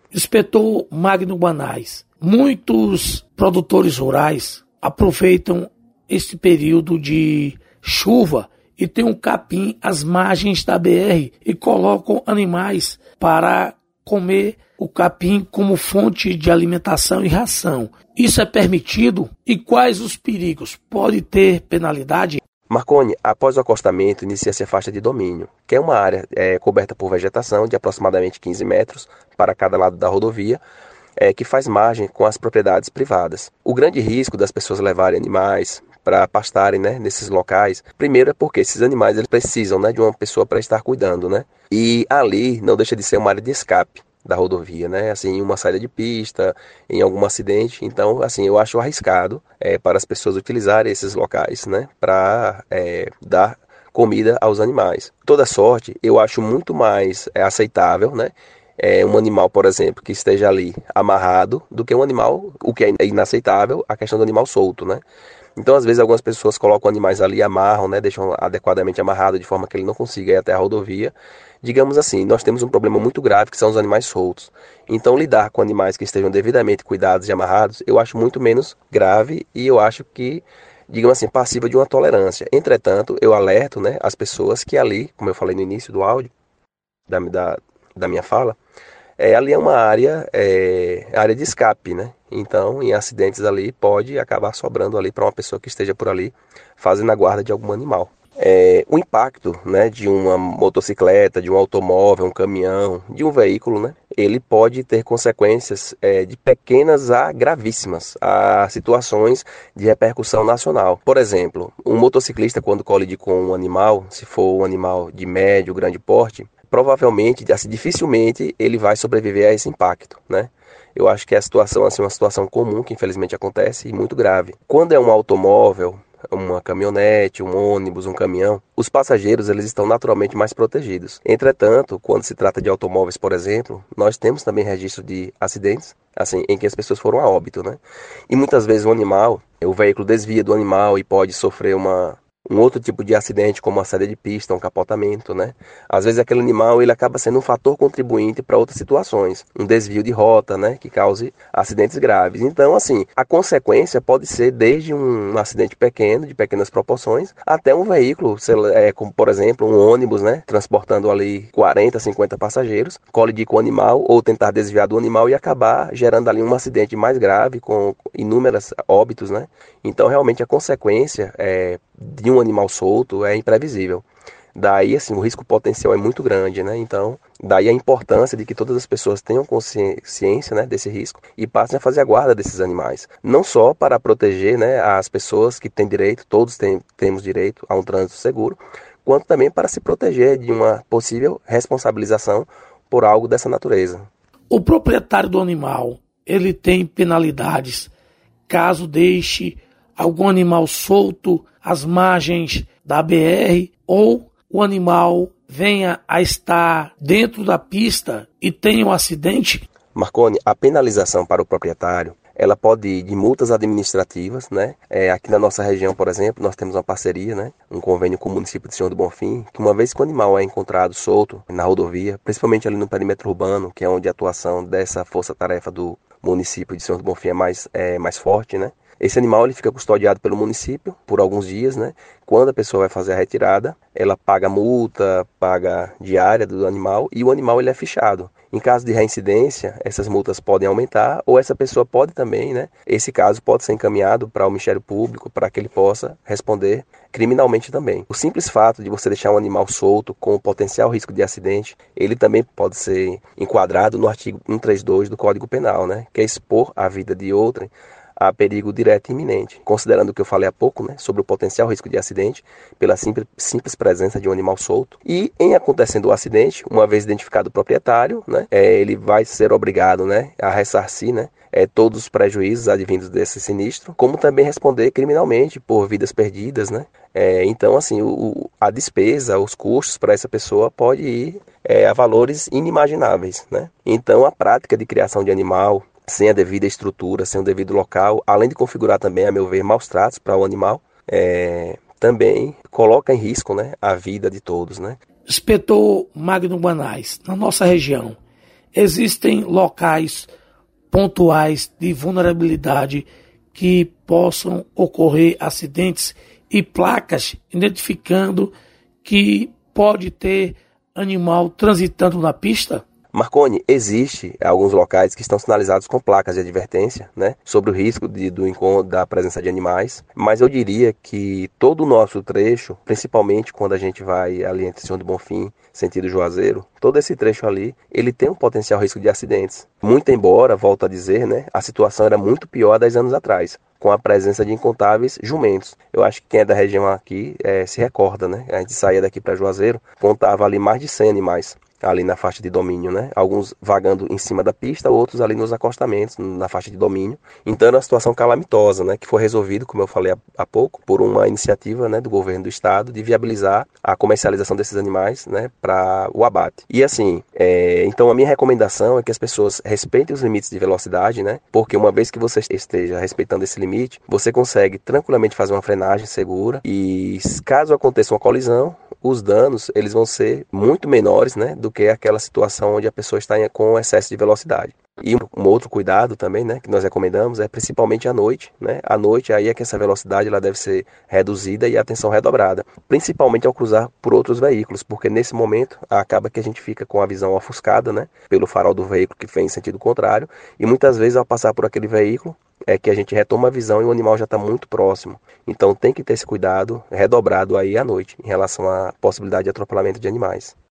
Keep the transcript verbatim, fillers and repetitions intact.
Inspetor Magno Banais, muitos produtores rurais aproveitam este período de chuva e tem um capim às margens da B R e colocam animais para comer o capim como fonte de alimentação e ração. Isso é permitido? E quais os perigos? Pode ter penalidade? Marconi, após o acostamento, inicia-se a faixa de domínio, que é uma área é, coberta por vegetação de aproximadamente quinze metros para cada lado da rodovia, é, que faz margem com as propriedades privadas. O grande risco das pessoas levarem animais para pastarem, né, nesses locais, primeiro é porque esses animais eles precisam, né, de uma pessoa para estar cuidando, né? E ali não deixa de ser uma área de escape da rodovia, né? Assim, em uma saída de pista, em algum acidente. Então, assim, eu acho arriscado é, para as pessoas utilizarem esses locais, né, para é, dar comida aos animais. Toda sorte, eu acho muito mais é, aceitável, né, é, um animal, por exemplo, que esteja ali amarrado, do que um animal, o que é inaceitável, a questão do animal solto, né? Então, às vezes, algumas pessoas colocam animais ali, amarram, né, deixam adequadamente amarrado de forma que ele não consiga ir até a rodovia. Digamos assim, nós temos um problema muito grave que são os animais soltos. Então, lidar com animais que estejam devidamente cuidados e amarrados, eu acho muito menos grave e eu acho que, digamos assim, passiva de uma tolerância. Entretanto, eu alerto, né, as pessoas que ali, como eu falei no início do áudio, da, da, da minha fala, é, ali é uma área, é, área de escape, né? Então, em acidentes ali, pode acabar sobrando ali para uma pessoa que esteja por ali fazendo a guarda de algum animal. É, o impacto, né, de uma motocicleta, de um automóvel, um caminhão, de um veículo, né, ele pode ter consequências é, de pequenas a gravíssimas, a situações de repercussão nacional. Por exemplo, um motociclista quando colide com um animal, se for um animal de médio, grande porte, provavelmente, assim, dificilmente ele vai sobreviver a esse impacto, né? Eu acho que é a situação, assim, uma situação comum que infelizmente acontece e muito grave. Quando é um automóvel, uma caminhonete, um ônibus, um caminhão, os passageiros eles estão naturalmente mais protegidos. Entretanto, quando se trata de automóveis, por exemplo, nós temos também registro de acidentes, assim, em que as pessoas foram a óbito, né? E muitas vezes o animal, o veículo desvia do animal e pode sofrer uma um outro tipo de acidente, como uma saída de pista, um capotamento, né? Às vezes aquele animal ele acaba sendo um fator contribuinte para outras situações, um desvio de rota, né, que cause acidentes graves. Então, assim, a consequência pode ser desde um, um acidente pequeno, de pequenas proporções, até um veículo, sei lá, é, como por exemplo um ônibus, né, transportando ali quarenta, cinquenta passageiros, colidir com o animal ou tentar desviar do animal e acabar gerando ali um acidente mais grave com inúmeros óbitos, né? Então, realmente a consequência é de um animal solto é imprevisível. Daí, assim, o risco potencial é muito grande, né? Então, daí a importância de que todas as pessoas tenham consciência, né, desse risco e passem a fazer a guarda desses animais. Não só para proteger, né, as pessoas que têm direito, todos tem, temos direito a um trânsito seguro, quanto também para se proteger de uma possível responsabilização por algo dessa natureza. O proprietário do animal, ele tem penalidades caso deixe algum animal solto às margens da B R ou o animal venha a estar dentro da pista e tenha um acidente? Marconi, a penalização para o proprietário, ela pode ir de multas administrativas, né? É, aqui na nossa região, por exemplo, nós temos uma parceria, né? Um convênio com o município de Senhor do Bonfim, que uma vez que o animal é encontrado solto na rodovia, principalmente ali no perímetro urbano, que é onde a atuação dessa força-tarefa do município de Senhor do Bonfim é mais, é, mais forte, né? Esse animal ele fica custodiado pelo município por alguns dias, né? Quando a pessoa vai fazer a retirada, ela paga multa, paga diária do animal e o animal ele é fichado. Em caso de reincidência, essas multas podem aumentar ou essa pessoa pode também, né? Esse caso pode ser encaminhado para o Ministério Público para que ele possa responder criminalmente também. O simples fato de você deixar um animal solto com potencial risco de acidente, ele também pode ser enquadrado no artigo cento e trinta e dois do Código Penal, né? Que é expor a vida de outrem a perigo direto e iminente, considerando o que eu falei há pouco, né, sobre o potencial risco de acidente pela simples, simples presença de um animal solto. E em acontecendo o acidente, uma vez identificado o proprietário, né, é, ele vai ser obrigado, né, a ressarcir, né, é, todos os prejuízos advindos desse sinistro, como também responder criminalmente por vidas perdidas, né. É, então, assim, o, a despesa, os custos para essa pessoa pode ir é, a valores inimagináveis, né. Então, a prática de criação de animal sem a devida estrutura, sem o devido local, além de configurar também, a meu ver, maus tratos para o animal, é, também coloca em risco, né, a vida de todos, né? Inspetor Magno Banais, na nossa região, existem locais pontuais de vulnerabilidade que possam ocorrer acidentes e placas identificando que pode ter animal transitando na pista? Marconi, existe alguns locais que estão sinalizados com placas de advertência, né, sobre o risco de, do encontro da presença de animais, mas eu diria que todo o nosso trecho, principalmente quando a gente vai ali entre Senhor do Bonfim, sentido Juazeiro, todo esse trecho ali, ele tem um potencial risco de acidentes. Muito embora, volto a dizer, né, a situação era muito pior há dez anos atrás, com a presença de incontáveis jumentos. Eu acho que quem é da região aqui é, se recorda, né, a gente saía daqui para Juazeiro, contava ali mais de cem animais ali na faixa de domínio, né? Alguns vagando em cima da pista, outros ali nos acostamentos, na faixa de domínio. Então era uma situação calamitosa, né? Que foi resolvido, como eu falei há, há pouco, por uma iniciativa, né, do governo do estado de viabilizar a comercialização desses animais, né, para o abate. E assim, é, então a minha recomendação é que as pessoas respeitem os limites de velocidade, né? Porque uma vez que você esteja respeitando esse limite, você consegue tranquilamente fazer uma frenagem segura e caso aconteça uma colisão, os danos eles vão ser muito menores, né, do que aquela situação onde a pessoa está com excesso de velocidade. E um outro cuidado também, né, que nós recomendamos é principalmente à noite, né? À noite aí é que essa velocidade ela deve ser reduzida e a atenção redobrada, principalmente ao cruzar por outros veículos, porque nesse momento acaba que a gente fica com a visão ofuscada, né, pelo farol do veículo que vem em sentido contrário, e muitas vezes ao passar por aquele veículo é que a gente retoma a visão e o animal já está muito próximo. Então tem que ter esse cuidado redobrado aí à noite em relação à possibilidade de atropelamento de animais.